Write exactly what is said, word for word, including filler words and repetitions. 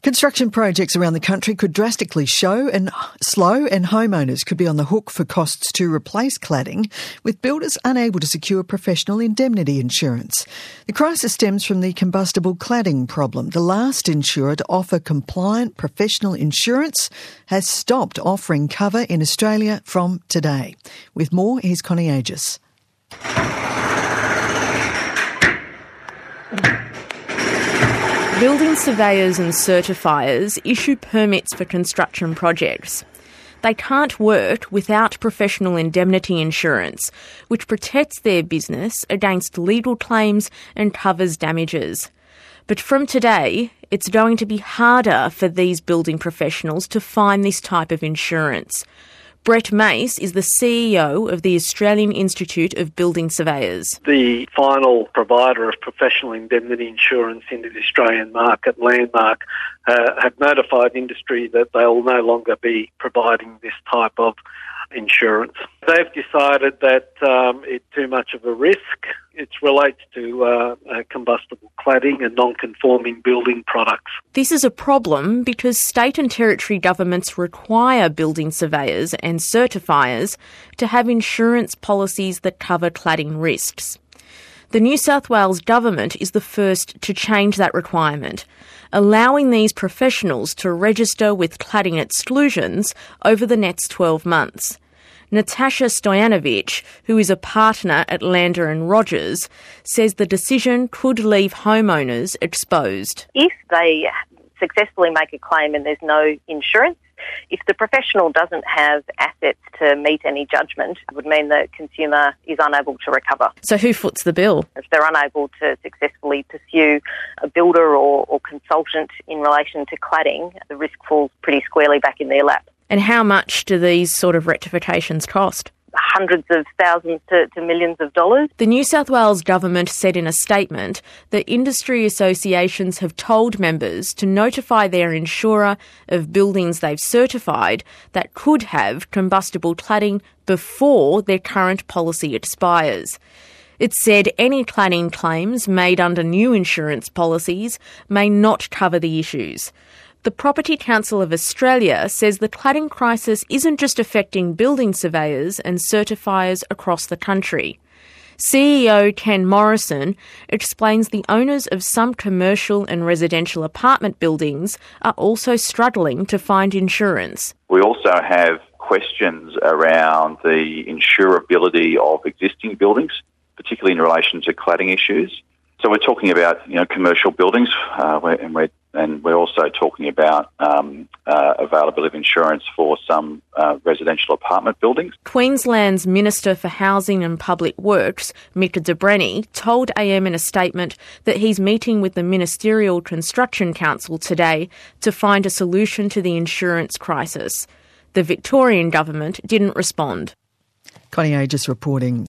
Construction projects around the country could drastically show and slow, and homeowners could be on the hook for costs to replace cladding, with builders unable to secure professional indemnity insurance. The crisis stems from the combustible cladding problem. The last insurer to offer compliant professional insurance has stopped offering cover in Australia from today. With more, here's Connie Aegis. Building surveyors and certifiers issue permits for construction projects. They can't work without professional indemnity insurance, which protects their business against legal claims and covers damages. But from today, it's going to be harder for these building professionals to find this type of insurance. Brett Mace is the C E O of the Australian Institute of Building Surveyors. The final provider of professional indemnity insurance into the Australian market, Landmark, uh, have notified industry that they will no longer be providing this type of insurance. They've decided that um, it's too much of a risk. It relates to uh, uh, combustible cladding and non-conforming building products. This is a problem because state and territory governments require building surveyors and certifiers to have insurance policies that cover cladding risks. The New South Wales government is the first to change that requirement, allowing these professionals to register with cladding exclusions over the next twelve months. Natasha Stojanovic, who is a partner at Lander and Rogers, says the decision could leave homeowners exposed. If they successfully make a claim and there's no insurance, if the professional doesn't have assets to meet any judgment, it would mean the consumer is unable to recover. So who foots the bill? If they're unable to successfully pursue a builder or, or consultant in relation to cladding, the risk falls pretty squarely back in their lap. And how much do these sort of rectifications cost? Hundreds of thousands to, to millions of dollars. The New South Wales government said in a statement that industry associations have told members to notify their insurer of buildings they've certified that could have combustible cladding before their current policy expires. It said any cladding claims made under new insurance policies may not cover the issues. The Property Council of Australia says the cladding crisis isn't just affecting building surveyors and certifiers across the country. C E O Ken Morrison explains the owners of some commercial and residential apartment buildings are also struggling to find insurance. We also have questions around the insurability of existing buildings, particularly in relation to cladding issues. So we're talking about, you know, commercial buildings, uh, and we're and we're also talking about um, uh, availability of insurance for some uh, residential apartment buildings. Queensland's Minister for Housing and Public Works, Mick de Brenni, told A M in a statement that he's meeting with the Ministerial Construction Council today to find a solution to the insurance crisis. The Victorian government didn't respond. Connie Aegis reporting.